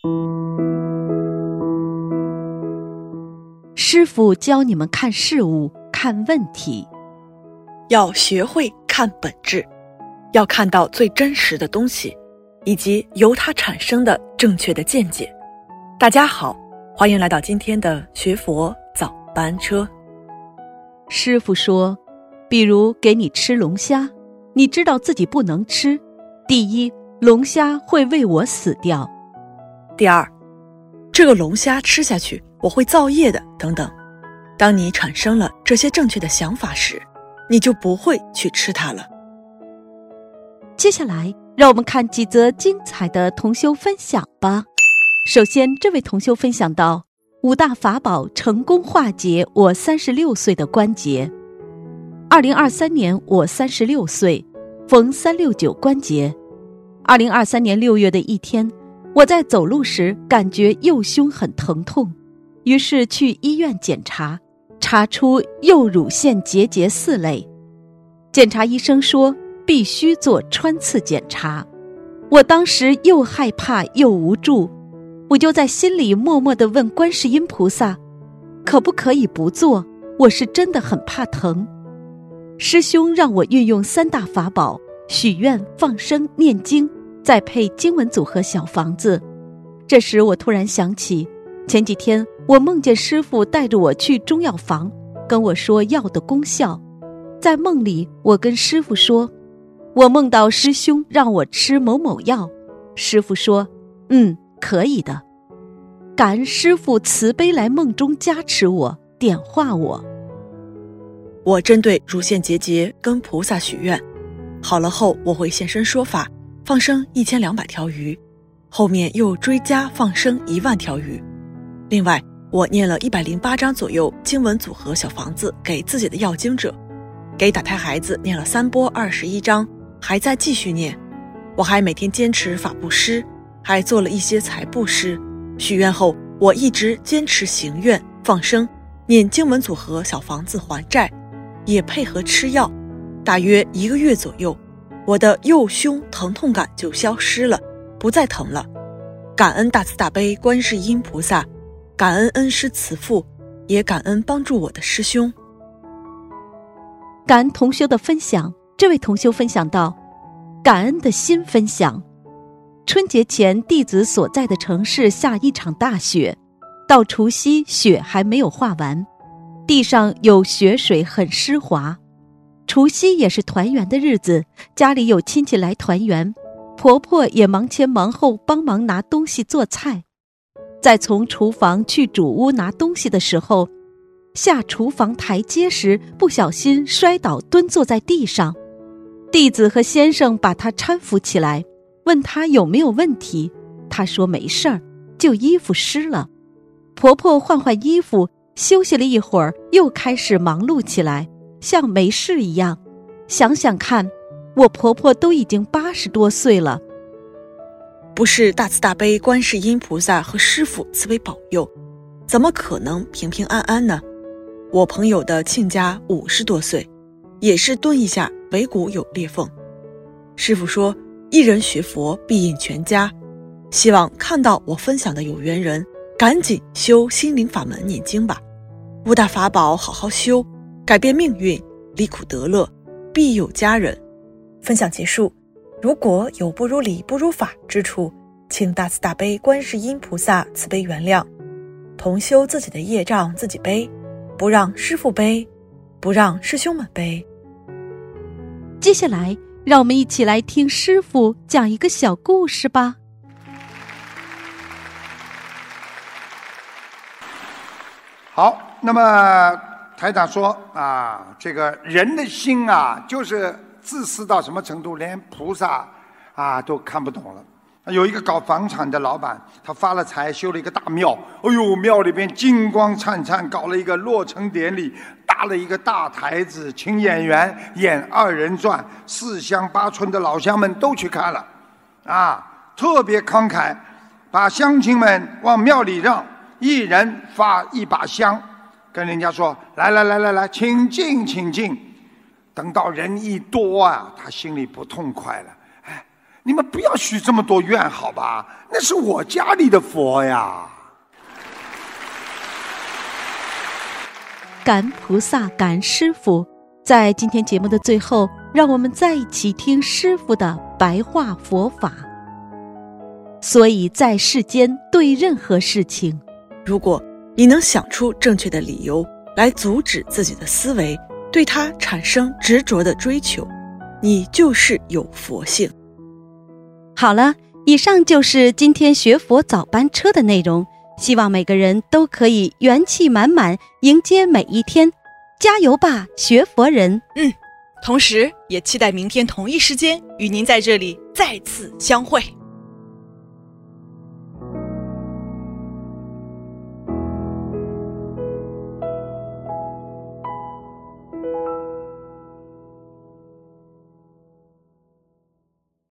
师父教你们看事物、看问题， 要学会看本质，要看到最真实的东西，以及由它产生的正确的见解。大家好，欢迎来到今天的学佛早班车。 师父说，比如给你吃龙虾，你知道自己不能吃，第一，龙虾会为我死掉； 第二，这个龙虾吃下去我会造业的，等等。当你产生了这些正确的想法时，你就不会去吃它了。 接下来让我们看几则精彩的同修分享吧。首先，这位同修分享到5大法宝成功化解我36岁的关节。2023年我36岁，逢369关节。2023年6月的一天，我在走路时感觉右胸很疼痛，于是去医院检查，查出右乳腺结节4类。检查医生说必须做穿刺检查。我当时又害怕又无助，我就在心里默默地问观世音菩萨，可不可以不做？我是真的很怕疼。师兄让我运用3大法宝，许愿、放生、念经，再配经文组合小房子。这时我突然想起，前几天我梦见师父带着我去中药房，跟我说药的功效。在梦里，我跟师父说，我梦到师兄让我吃某某药。师父说，可以的。感恩师父慈悲来梦中加持我，点化我。 我针对乳腺结节跟菩萨许愿，好了后我会现身说法，放生1200条鱼，后面又追加放生1万条鱼。另外，我念了108张左右经文组合小房子给自己的要经者，给打胎孩子念了3波21章，还在继续念。我还每天坚持法布施，还做了一些财布施。许愿后，我一直坚持行愿、放生、念经文组合小房子还债，也配合吃药。大约1个月左右，我的右胸疼痛感就消失了，不再疼了。感恩大慈大悲观世音菩萨，感恩恩师慈父，也感恩帮助我的师兄。 感恩同修的分享。这位同修分享到，感恩的心分享。春节前弟子所在的城市下一场大雪，到除夕雪还没有化完，地上有雪水很湿滑。除夕也是团圆的日子，家里有亲戚来团圆，婆婆也忙前忙后帮忙拿东西做菜。在从厨房去主屋拿东西的时候，下厨房台阶时不小心摔倒蹲坐在地上，弟子和先生把她搀扶起来，问她有没有问题。她说没事儿，就衣服湿了。婆婆换衣服，休息了一会儿，又开始忙碌起来，像没事一样。想想看，我婆婆都已经80多岁了。 不是大慈大悲观世音菩萨和师父慈悲保佑，怎么可能平平安安呢？我朋友的亲家50多岁，也是蹲一下尾骨有裂缝。师父说，一人学佛必引全家，希望看到我分享的有缘人赶紧修心灵法门念经吧，5大法宝好好修，改变命运，离苦得乐，必有家人。分享结束，如果有不如理不如法之处，请大慈大悲观世音菩萨慈悲原谅。同修自己的业障自己背，不让师父背，不让师兄们背。 接下来让我们一起来听师父讲一个小故事吧。 好，那么台长说这个人的心就是自私到什么程度，连菩萨都看不懂了。有一个搞房产的老板，他发了财，修了一个大庙，庙里边金光灿灿，搞了一个落成典礼，搭了一个大台子，请演员演2人转，4乡8村的老乡们都去看了，特别慷慨，把乡亲们往庙里让，一人发1把香，跟人家说来，请进请进。等到人一多他心里不痛快了， 你们不要许这么多愿好吧？那是我家里的佛呀。 感恩菩萨，感恩师父。在今天节目的最后，让我们再一起听师父的白话佛法。所以在世间对任何事情， 如果你能想出正确的理由来阻止自己的思维对它产生执着的追求，你就是有佛性。 好了，以上就是今天学佛早班车的内容，希望每个人都可以元气满满迎接每一天，加油吧，学佛人！ 同时也期待明天同一时间与您在这里再次相会。